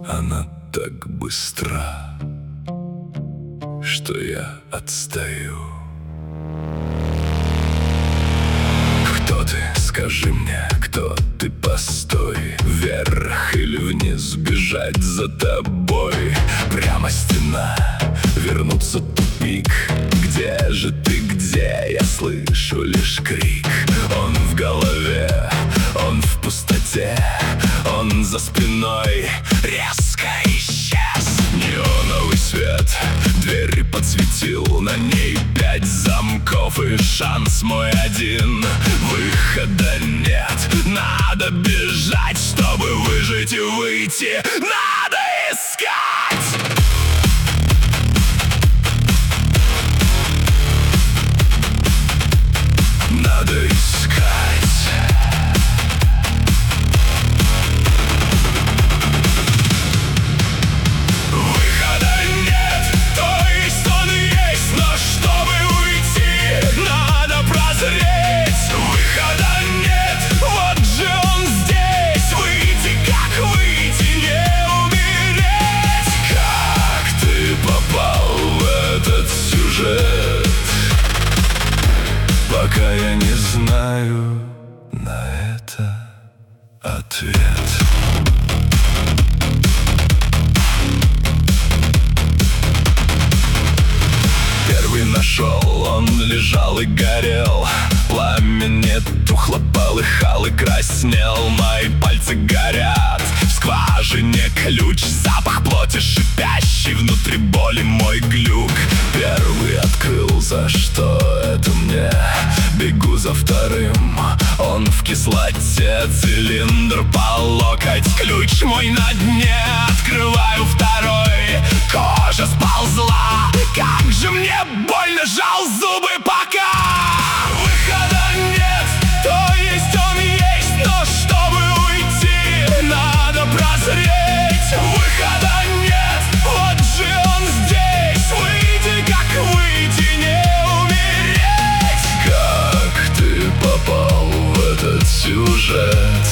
Она так быстра, что я отстаю. Кто ты? Скажи мне, кто ты? Постой, вверх или вниз бежать за тобой? Прямо стена, вернуться тупик. Где же ты, где? Я слышу лишь крик. Он в голове, он в пустоте, он за спиной резко исчез. Неоновый свет двери подсветил, на ней 5 замков и шанс мой один. Выхода нет, надо бежать, чтобы выжить и выйти. Надо искать! Надо искать. Выхода нет, то есть он есть, но чтобы уйти, надо прозреть. Выхода нет, вот же он здесь. Выйти, как выйти, не умереть. Как ты попал в этот сюжет? Пока я не знаю на это ответ. Первый нашел, он лежал и горел. Пламя не тухло, полыхал и краснел. Мои пальцы горят, в скважине ключ. Запах плоти шипящий, внутри боли мой глюк. Первый открыл, за что это мне? Бегу за вторым, он в кислоте. Цилиндр по локоть, ключ мой на дне. Открываю второй, кожа сползла. Как же мне больно, жал зубы пока. Выхода нет, то есть он есть, но чтобы уйти, надо прозреть. Выхода нет, вот же он здесь. Выйди, как выйти, не умереть. Как ты попал в этот сюжет?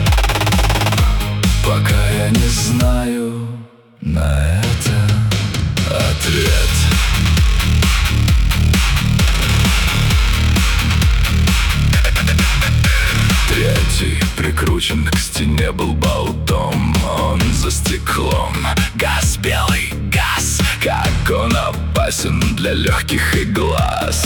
Пока я не знаю на это ответ. Третий прикручен к стене был болтом. Он за стеклом. Газ, белый газ. Как он опасен для легких и глаз.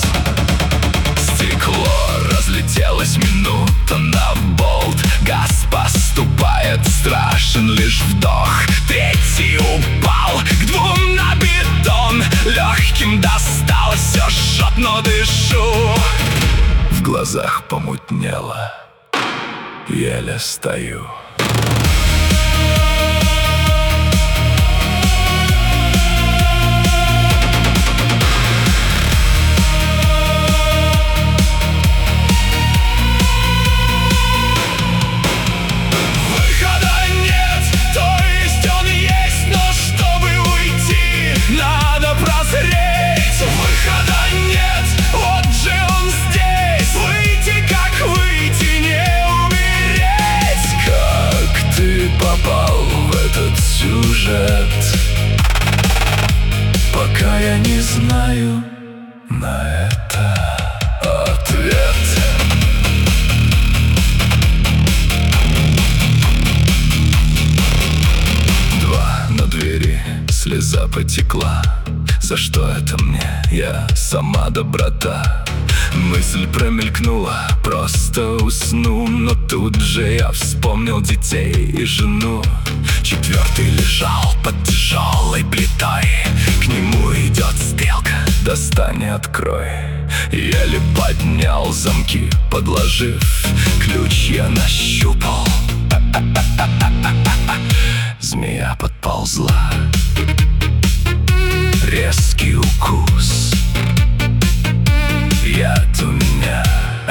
Стекло разлетелось, минута на болт. Газ поступает, страшен лишь вдох. Третий упал к 2 на бетон. Легким досталось, все жжет, но дышу. В глазах помутнело, еле стою. Пока я не знаю на это ответ. Два на двери, слеза потекла. За что это мне? Я сама доброта. Мысль промелькнула, просто усну. Но тут же я вспомнил детей и жену. Четвертый лежал под тяжелой плитой. К нему идет стрелка, достань и открой. Еле поднял замки, подложив ключ, я нащупал. Змея подползла. Резкий укус. Яд у меня.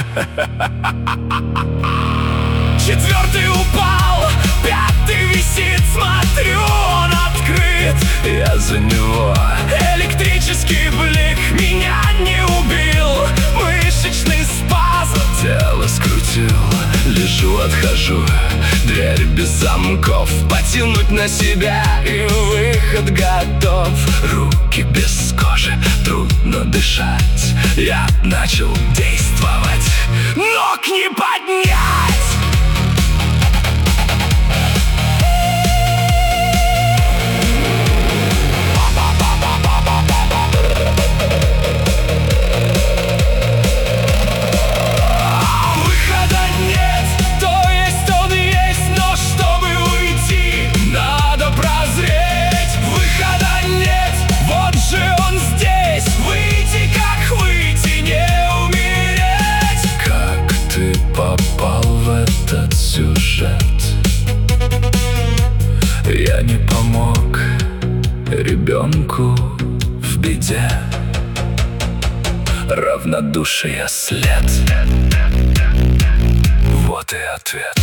Четвертый упал, пятый висит, смотрю, он открыт. Я за него. Электрический блик меня не убил. Мышечный спазм тело скрутил. Лежу, отхожу, Дверь без замков, потянуть на себя, и выход готов. Руки без кожи, трудно дышать. Я начал действовать, ног не поднять. Сюжет. Я не помог ребенку в беде. Равнодушие след. Вот и ответ.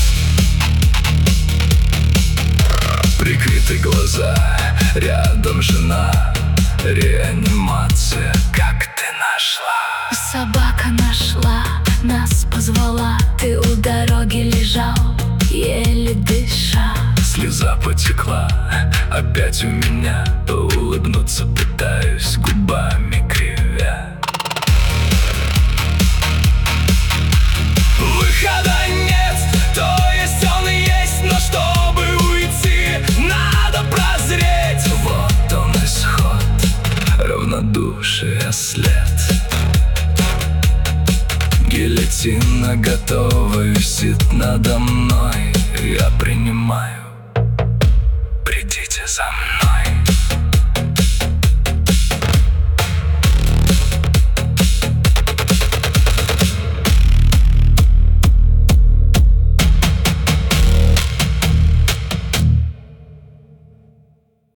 Прикрыты глаза, рядом жена. Реанимация, как ты нашла? Собака нашла, нас позвала. Ты у дороги лежал, еле дыша. Слеза потекла, опять у меня. Улыбнуться пытаюсь, губами кривя. Выхода нет, то есть он и есть. Но чтобы уйти, надо прозреть. Вот он исход, равнодушие след. Гильотина готова, висит надо мной. Я принимаю, придите за мной.